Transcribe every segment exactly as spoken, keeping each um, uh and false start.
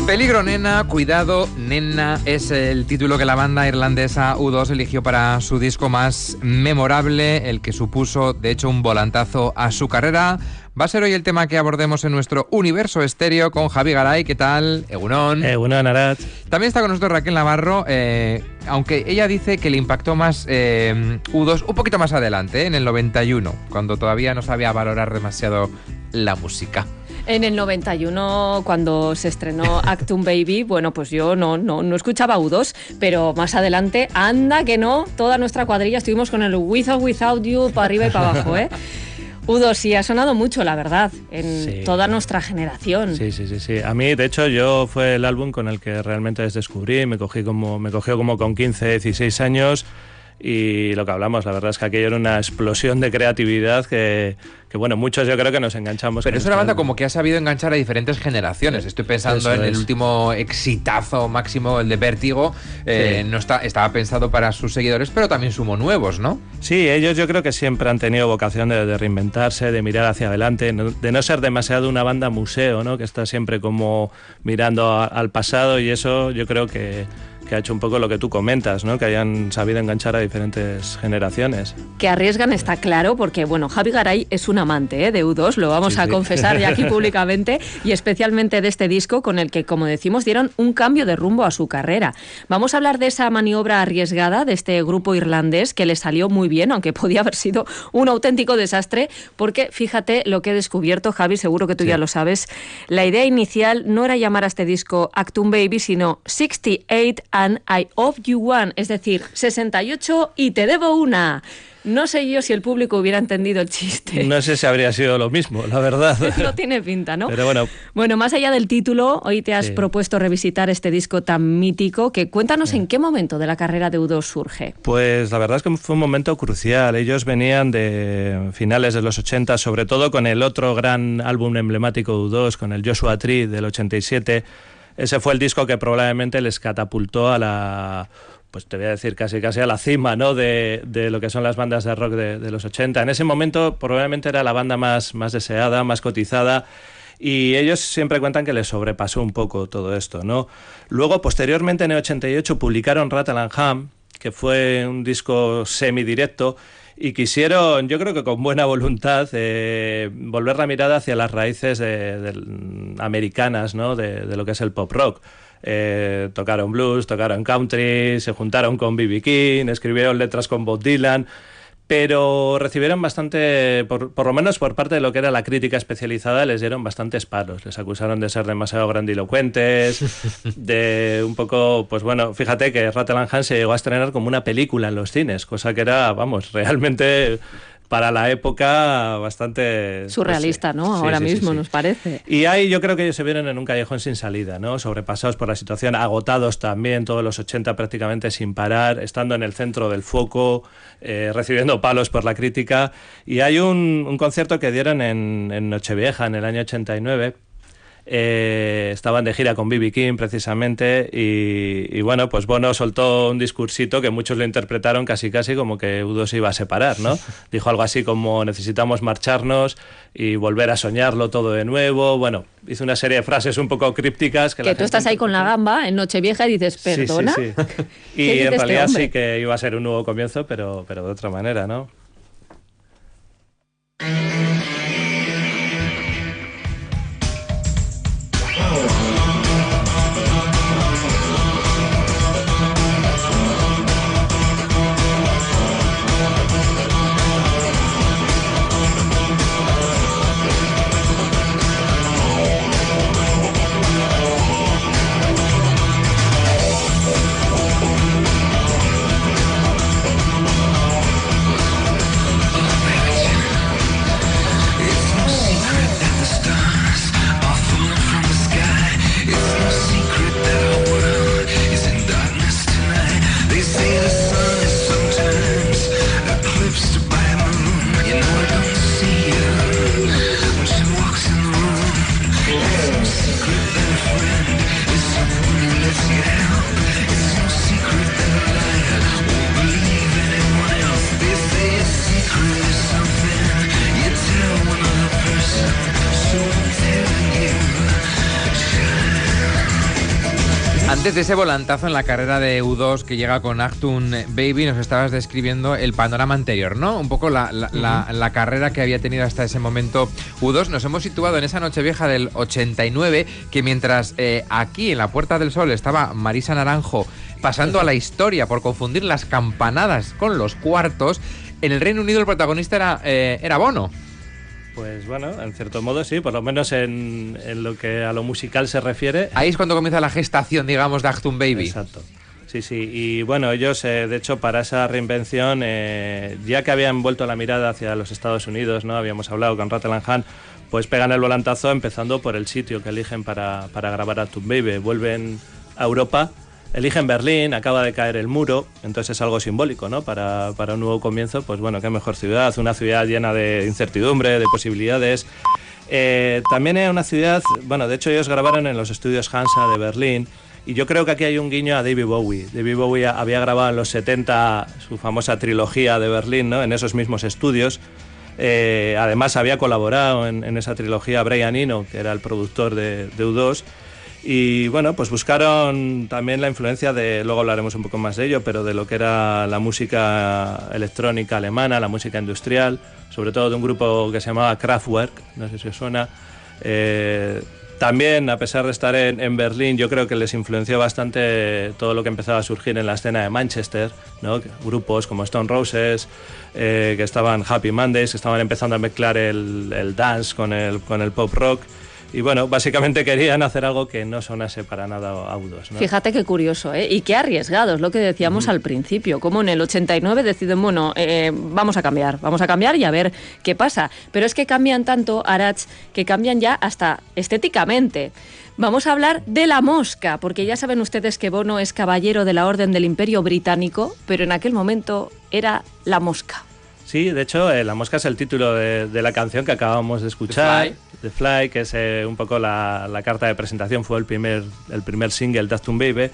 Peligro, nena, cuidado, nena, es el título que la banda irlandesa U dos eligió para su disco más memorable, el que supuso, de hecho, un volantazo a su carrera. Va a ser hoy el tema que abordemos en nuestro Universo Estéreo con Javi Garay. ¿Qué tal? Egunon. Egunon, Arat. También está con nosotros Raquel Navarro, eh, aunque ella dice que le impactó más eh, U dos un poquito más adelante, eh, en el noventa y uno, cuando todavía no sabía valorar demasiado la música. En el noventa y uno, cuando se estrenó Achtung Baby, bueno, pues yo no, no, no escuchaba U dos, pero más adelante, anda que no, toda nuestra cuadrilla estuvimos con el With or Without You para arriba y para abajo, ¿eh? U dos sí ha sonado mucho, la verdad, en sí. toda nuestra generación. Sí, sí, sí, sí. A mí, de hecho, yo fue el álbum con el que realmente les descubrí, me cogí como, me cogió como con quince, dieciséis años. Y lo que hablamos, la verdad es que aquello era una explosión de creatividad que, que bueno, muchos yo creo que nos enganchamos. Pero es una banda como que ha sabido enganchar a diferentes generaciones. Estoy pensando Eso en es. el último exitazo máximo, el de Vértigo. Eh, sí. no está, estaba pensado para sus seguidores, pero también sumó nuevos, ¿no? Sí, ellos yo creo que siempre han tenido vocación de, de reinventarse, de mirar hacia adelante, no, de no ser demasiado una banda museo, ¿no? Que está siempre como mirando a, al pasado, y eso yo creo que... que ha hecho un poco lo que tú comentas, ¿no? Que hayan sabido enganchar a diferentes generaciones. Que arriesgan está claro, porque bueno, Javi Garay es un amante, ¿eh? de U dos, lo vamos sí, a sí. confesar ya aquí públicamente, y especialmente de este disco con el que, como decimos, dieron un cambio de rumbo a su carrera. Vamos a hablar de esa maniobra arriesgada de este grupo irlandés que le salió muy bien, aunque podía haber sido un auténtico desastre, porque fíjate lo que he descubierto, Javi, seguro que tú sí. ya lo sabes. La idea inicial no era llamar a este disco Achtung Baby, sino sesenta y ocho and I owe you one, es decir, sesenta y ocho y te debo una. No sé yo si el público hubiera entendido el chiste. No sé si habría sido lo mismo, la verdad. No tiene pinta, ¿no? Pero bueno. Bueno, más allá del título, hoy te has sí. propuesto revisitar este disco tan mítico, que cuéntanos sí. en qué momento de la carrera de U dos surge. Pues la verdad es que fue un momento crucial. Ellos venían de finales de los ochenta, sobre todo con el otro gran álbum emblemático de U dos, con el Joshua Tree del ochenta y siete. Ese fue el disco que probablemente les catapultó a la, pues te voy a decir casi casi a la cima, ¿no? de, de lo que son las bandas de rock de, de los ochenta. En ese momento probablemente era la banda más, más deseada, más cotizada, y ellos siempre cuentan que les sobrepasó un poco todo esto, ¿no? Luego, posteriormente, en el ochenta y ocho, publicaron Rattle and Hum, que fue un disco semidirecto, y quisieron, yo creo que con buena voluntad, eh, volver la mirada hacia las raíces de, de, americanas, ¿no? de, de lo que es el pop rock. Eh, tocaron blues, tocaron country, se juntaron con B B King, escribieron letras con Bob Dylan, pero recibieron bastante, por, por lo menos por parte de lo que era la crítica especializada, les dieron bastantes palos. Les acusaron de ser demasiado grandilocuentes, de un poco, pues bueno, fíjate que Rattle and Hum se llegó a estrenar como una película en los cines, cosa que era, vamos, realmente... para la época bastante... surrealista, pues, ¿no? Sí, Ahora sí, mismo, sí, sí. nos parece. Y ahí yo creo que ellos se vieron en un callejón sin salida, ¿no? Sobrepasados por la situación, agotados también, todos los ochenta prácticamente sin parar, estando en el centro del foco, eh, recibiendo palos por la crítica. Y hay un, un concierto que dieron en, en Nochevieja, en el año ochenta y nueve. Eh, estaban de gira con B B King precisamente, y, y bueno, pues Bono soltó un discursito que muchos lo interpretaron casi casi como que U dos se iba a separar, ¿no? Dijo algo así como: necesitamos marcharnos y volver a soñarlo todo de nuevo. Bueno, hizo una serie de frases un poco crípticas. Que, que la tú gente estás ahí con la gamba en Nochevieja y dices, ¿perdona? Sí, sí, sí. Y en realidad este sí que iba a ser un nuevo comienzo, pero, pero de otra manera, ¿no? Antes de ese volantazo en la carrera de U dos que llega con Achtung Baby, nos estabas describiendo el panorama anterior, ¿no? Un poco la, la, uh-huh. la, la carrera que había tenido hasta ese momento U dos. Nos hemos situado en esa Nochevieja del ochenta y nueve, que mientras eh, aquí en la Puerta del Sol estaba Marisa Naranjo pasando a la historia por confundir las campanadas con los cuartos, en el Reino Unido el protagonista era, eh, era Bono. Pues bueno, en cierto modo sí, por lo menos en, en lo que a lo musical se refiere. Ahí es cuando comienza la gestación, digamos, de Achtung Baby. Exacto. Sí, sí, y bueno, ellos, eh, de hecho, para esa reinvención, eh, ya que habían vuelto la mirada hacia los Estados Unidos, ¿no? Habíamos hablado con Rattle and Hahn, pues pegan el volantazo empezando por el sitio que eligen para, para grabar Achtung Baby. Vuelven a Europa, eligen Berlín, acaba de caer el muro, entonces es algo simbólico, ¿no? Para, para un nuevo comienzo, pues bueno, qué mejor ciudad, una ciudad llena de incertidumbre, de posibilidades. Eh, también es una ciudad, bueno, de hecho ellos grabaron en los estudios Hansa de Berlín, y yo creo que aquí hay un guiño a David Bowie. David Bowie había grabado en los setenta su famosa trilogía de Berlín, ¿no? En esos mismos estudios. Eh, además había colaborado en, en esa trilogía Brian Eno, que era el productor de, de U dos. Y bueno, pues buscaron también la influencia de, luego hablaremos un poco más de ello, pero de lo que era la música electrónica alemana, la música industrial, sobre todo de un grupo que se llamaba Kraftwerk, no sé si os suena. Eh, también, a pesar de estar en, en Berlín, yo creo que les influenció bastante todo lo que empezaba a surgir en la escena de Manchester, ¿no? Grupos como Stone Roses, eh, que estaban Happy Mondays, que estaban empezando a mezclar el, el dance con el, con el pop rock. Y bueno, básicamente querían hacer algo que no sonase para nada a U dos, ¿no? Fíjate qué curioso, ¿eh? Y qué arriesgados, lo que decíamos uh-huh. al principio. Como en el ochenta y nueve deciden, bueno, eh, vamos a cambiar, vamos a cambiar y a ver qué pasa. Pero es que cambian tanto, Arach, que cambian ya hasta estéticamente. Vamos a hablar de La Mosca, porque ya saben ustedes que Bono es caballero de la Orden del Imperio Británico, pero en aquel momento era La Mosca. Sí, de hecho, eh, La Mosca es el título de, de la canción que acabamos de escuchar. The Fly. The Fly, que es eh, un poco la, la carta de presentación, fue el primer, el primer single de Achtung Baby.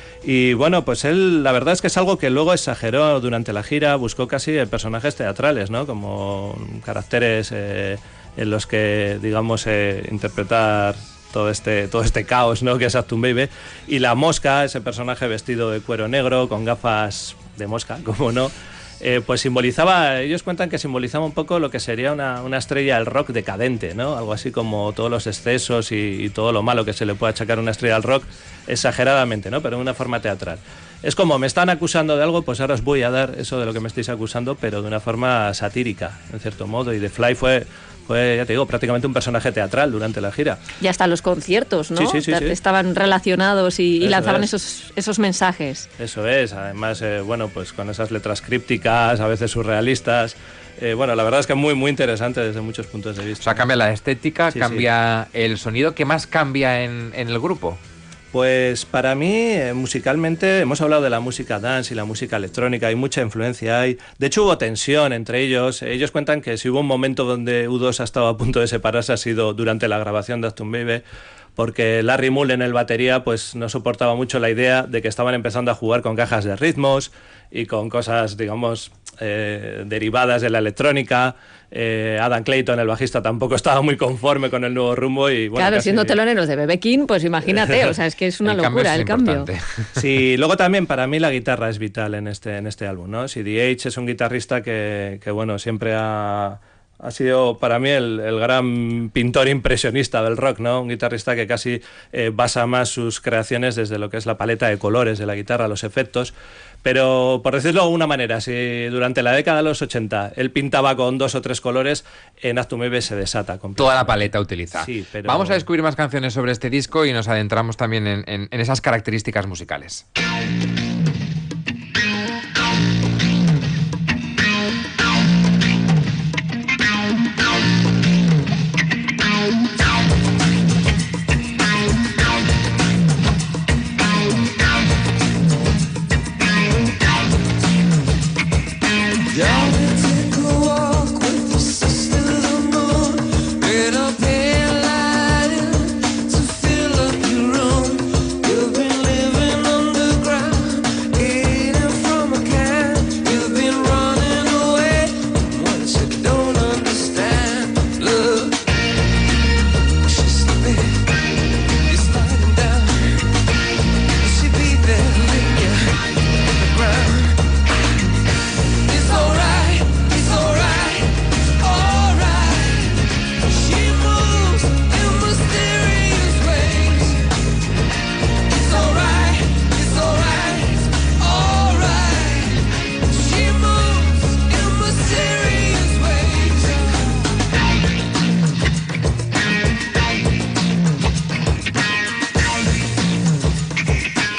Y bueno, pues él, la verdad es que es algo que luego exageró durante la gira, buscó casi personajes teatrales, ¿no? Como caracteres eh, en los que, digamos, eh, interpretar todo este, todo este caos, ¿no? Que es Achtung Baby. Y La Mosca, ese personaje vestido de cuero negro, con gafas de mosca, como no, Eh, pues simbolizaba, ellos cuentan que simbolizaba un poco lo que sería una, una estrella del rock decadente, ¿no? Algo así como todos los excesos y, y todo lo malo que se le puede achacar a una estrella del rock, exageradamente, ¿no? Pero de una forma teatral. Es como, me están acusando de algo, pues ahora os voy a dar eso de lo que me estáis acusando, pero de una forma satírica, en cierto modo. Y The Fly fue, fue, ya te digo, prácticamente un personaje teatral durante la gira. Y hasta los conciertos, ¿no? Sí, sí, sí, sí. Estaban relacionados y, y lanzaban es. esos, esos mensajes. Eso es, además, eh, bueno, pues con esas letras crípticas, a veces surrealistas. Eh, bueno, la verdad es que es muy, muy interesante desde muchos puntos de vista. O sea, cambia la estética, sí, cambia sí. el sonido. ¿Qué más cambia en, en el grupo? Pues para mí, eh, musicalmente, hemos hablado de la música dance y la música electrónica, hay mucha influencia, hay, de hecho hubo tensión entre ellos. Ellos cuentan que si hubo un momento donde U dos ha estado a punto de separarse ha sido durante la grabación de Achtung Baby, porque Larry Mullen, el batería, pues no soportaba mucho la idea de que estaban empezando a jugar con cajas de ritmos y con cosas, digamos, eh, derivadas de la electrónica. Eh, Adam Clayton, el bajista, tampoco estaba muy conforme con el nuevo rumbo. Y, bueno, claro, casi... siendo teloneros de B B King, pues imagínate, o sea, es que es una el locura cambio es el cambio. Sí, luego también para mí la guitarra es vital en este, en este álbum, ¿no? C D H es un guitarrista que, que bueno, siempre ha... Ha sido para mí el, el gran pintor impresionista del rock, ¿no? Un guitarrista que casi eh, basa más sus creaciones desde lo que es la paleta de colores de la guitarra, los efectos. Pero, por decirlo de alguna manera, si durante la década de los ochenta él pintaba con dos o tres colores, en Achtung Baby se desata completamente. Toda la paleta utiliza. Sí, pero... Vamos a descubrir más canciones sobre este disco y nos adentramos también en, en, en esas características musicales.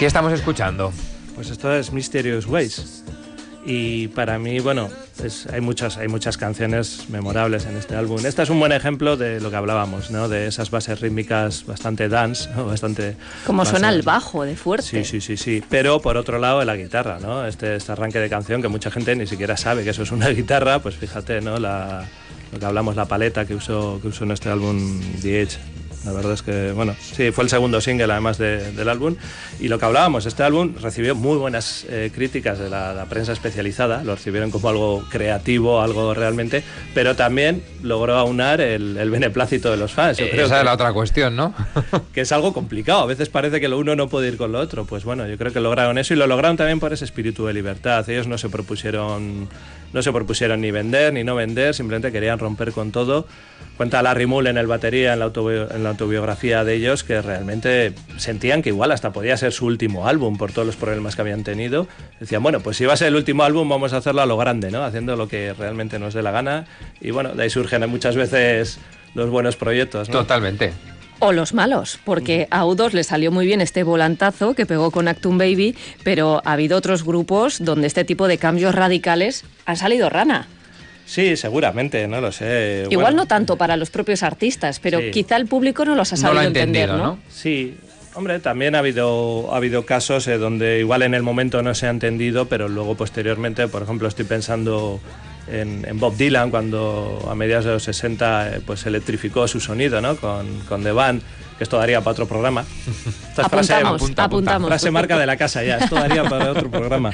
¿Qué estamos escuchando? Pues esto es Mysterious Ways. Y para mí, bueno, es, hay, muchas, hay muchas canciones memorables en este álbum. Este es un buen ejemplo de lo que hablábamos, ¿no? De esas bases rítmicas bastante dance, ¿no? Bastante... Como suena base... el bajo, de fuerte. Sí, sí, sí, sí. Pero por otro lado, la guitarra, ¿no? Este, este arranque de canción que mucha gente ni siquiera sabe que eso es una guitarra, pues fíjate, ¿no? La, lo que hablamos, la paleta que usó, que usó en este álbum The Edge. La verdad es que, bueno, sí, fue el segundo single además de, del álbum. Y lo que hablábamos, este álbum recibió muy buenas eh, críticas de la, la prensa especializada, lo recibieron como algo creativo, algo realmente, pero también logró aunar el, el beneplácito de los fans. Yo creo Esa que, es la otra cuestión, ¿no? que es algo complicado, a veces parece que lo uno no puede ir con lo otro. Pues bueno, yo creo que lograron eso y lo lograron también por ese espíritu de libertad. Ellos no se propusieron... No se propusieron ni vender ni no vender, simplemente querían romper con todo. Cuenta Larry Mullen, el batería, en la, autobi- en la autobiografía de ellos, que realmente sentían que igual hasta podía ser su último álbum por todos los problemas que habían tenido. Decían, bueno, pues si va a ser el último álbum vamos a hacerlo a lo grande, ¿no? Haciendo lo que realmente nos dé la gana. Y bueno, de ahí surgen muchas veces los buenos proyectos, ¿no? Totalmente. O los malos, porque a U dos le salió muy bien este volantazo que pegó con Actum Baby, pero ha habido otros grupos donde este tipo de cambios radicales han salido rana. Sí, seguramente, no lo sé. Igual bueno, no tanto para los propios artistas, pero sí. quizá el público no los ha sabido no lo ha entender, entendido, ¿no? ¿no? Sí. Hombre, también ha habido, ha habido casos eh, donde igual en el momento no se ha entendido, pero luego posteriormente, por ejemplo, estoy pensando en, en Bob Dylan, cuando a mediados de los sesenta eh, pues electrificó su sonido, ¿no? Con, con The Band, que esto daría para otro programa. Esta Apuntamos, frase, apunta, apuntamos. frase marca de la casa ya, esto daría para otro programa.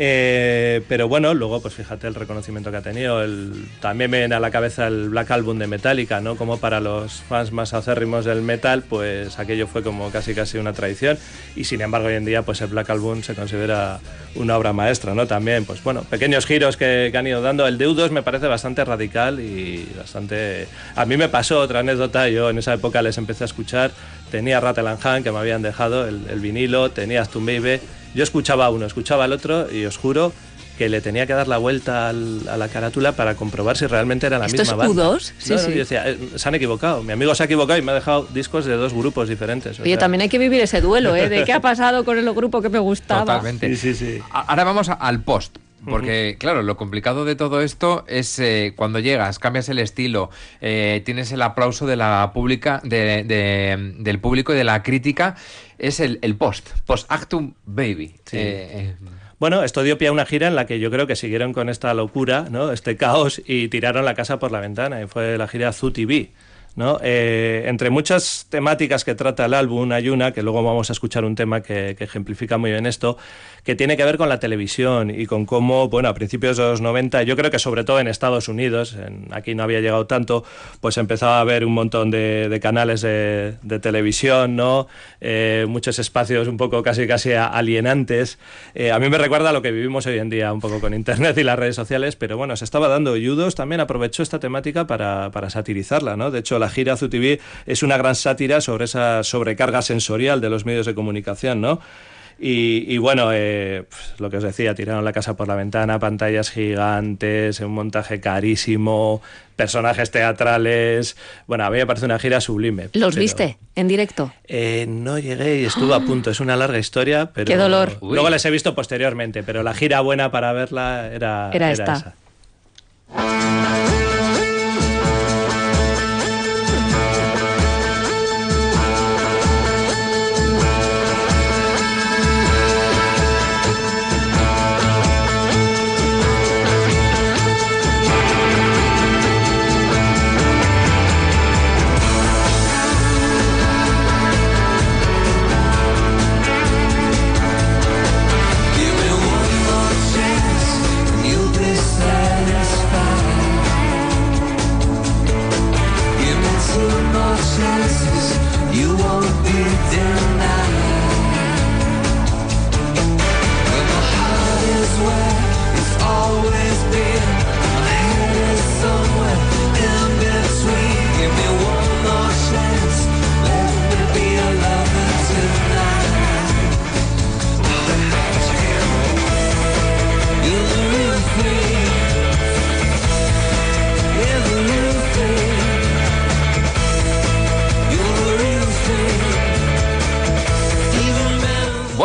Eh, pero bueno, luego pues fíjate el reconocimiento que ha tenido. El, también me viene a la cabeza el Black Album de Metallica, ¿no? Como para los fans más acérrimos del metal, pues aquello fue como casi casi una tradición. Y sin embargo hoy en día pues el Black Album se considera una obra maestra, ¿no? También, pues bueno, pequeños giros que, que han ido dando. El de U dos me parece bastante radical y bastante... A mí me pasó otra anécdota, yo en esa época les empecé a escuchar, tenía Rattle and Hum, que me habían dejado, el, el vinilo, tenía Actum Baby, yo escuchaba uno, escuchaba el otro y os juro que le tenía que dar la vuelta al, a la carátula para comprobar si realmente era la ¿Esto misma es banda. U dos? Sí, no, no, sí. yo decía, eh, se han equivocado, mi amigo se ha equivocado y me ha dejado discos de dos grupos diferentes. Oye, sea... también hay que vivir ese duelo, ¿eh? De qué ha pasado con el grupo que me gustaba. Totalmente. Sí, sí, sí. Ahora vamos a, al post. Porque, uh-huh. claro, lo complicado de todo esto es eh, cuando llegas, cambias el estilo, eh, tienes el aplauso de la pública, de, de, del público y de la crítica, es el, el post, post-Actum Baby. Sí. Eh, eh. Bueno, esto dio pie a una gira en la que yo creo que siguieron con esta locura, ¿no? Este caos y tiraron la casa por la ventana y fue la gira Zoo T V. ¿No? Eh, entre muchas temáticas que trata el álbum hay una, que luego vamos a escuchar un tema que, que ejemplifica muy bien esto, que tiene que ver con la televisión y con cómo, bueno, a principios de los noventa, yo creo que sobre todo en Estados Unidos, en, aquí no había llegado tanto, pues empezaba a haber un montón de, de canales de, de televisión, ¿no? Eh, muchos espacios un poco casi casi alienantes. Eh, a mí me recuerda a lo que vivimos hoy en día un poco con internet y las redes sociales, pero bueno, se estaba dando. Y U dos también aprovechó esta temática para, para satirizarla, ¿no? De hecho, la gira Zoo T V es una gran sátira sobre esa sobrecarga sensorial de los medios de comunicación, ¿no? Y, y bueno, eh, pues, lo que os decía, tiraron la casa por la ventana, pantallas gigantes, un montaje carísimo, personajes teatrales. Bueno, a mí me parece una gira sublime. ¿Los pero, viste en directo? Eh, no llegué y estuve a punto. Es una larga historia, pero... ¡Qué dolor! Luego les he visto posteriormente, pero la gira buena para verla era, era, era esta. esa.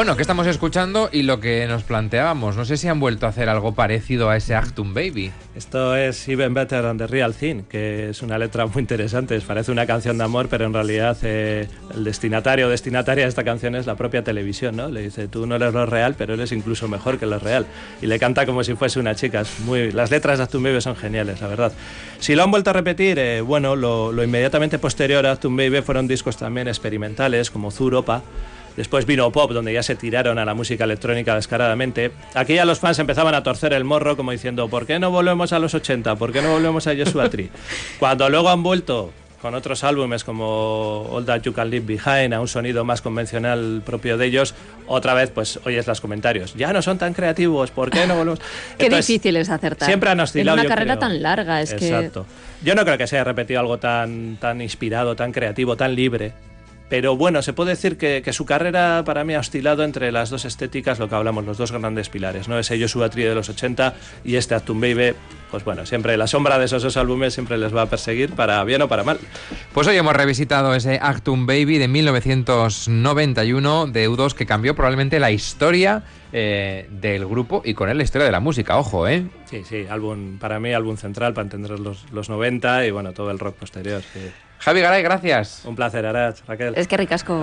Bueno, ¿qué estamos escuchando? Y lo que nos planteábamos, no sé si han vuelto a hacer algo parecido a ese Achtung Baby. Esto es Even Better Than the Real Thing, que es una letra muy interesante. Parece una canción de amor, pero en realidad eh, el destinatario o destinataria de esta canción es la propia televisión, ¿no? Le dice, tú no eres lo real, pero eres incluso mejor que lo real. Y le canta como si fuese una chica. Es muy... Las letras de Achtung Baby son geniales, la verdad. Si lo han vuelto a repetir, eh, bueno, lo, lo inmediatamente posterior a Achtung Baby fueron discos también experimentales, como Zuropa. Después vino Pop, donde ya se tiraron a la música electrónica descaradamente. Aquí ya los fans empezaban a torcer el morro como diciendo, ¿por qué no volvemos a los ochenta? ¿Por qué no volvemos a Joshua Tree? Cuando luego han vuelto con otros álbumes como All That You Can Leave Behind, a un sonido más convencional propio de ellos, otra vez pues oyes los comentarios. Ya no son tan creativos, ¿por qué no volvemos? Qué Entonces, difícil es acertar. Siempre han oscilado. En una carrera creo. tan larga, es Exacto. que... Exacto. Yo no creo que se haya repetido algo tan, tan inspirado, tan creativo, tan libre. Pero bueno, se puede decir que, que su carrera para mí ha oscilado entre las dos estéticas, lo que hablamos, los dos grandes pilares, ¿no? Ese Joshua Tree de los ochenta y este Achtung Baby, pues bueno, siempre la sombra de esos dos álbumes siempre les va a perseguir, para bien o para mal. Pues hoy hemos revisitado ese Achtung Baby de mil novecientos noventa y uno de U dos, que cambió probablemente la historia eh, del grupo y con él la historia de la música, ojo, ¿eh? Sí, sí, álbum, para mí álbum central para entender los, los noventa y bueno, todo el rock posterior, sí. Javi Garay, gracias. Un placer, Arach, Raquel. Es que ricasco.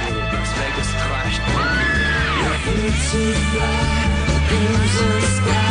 Bye.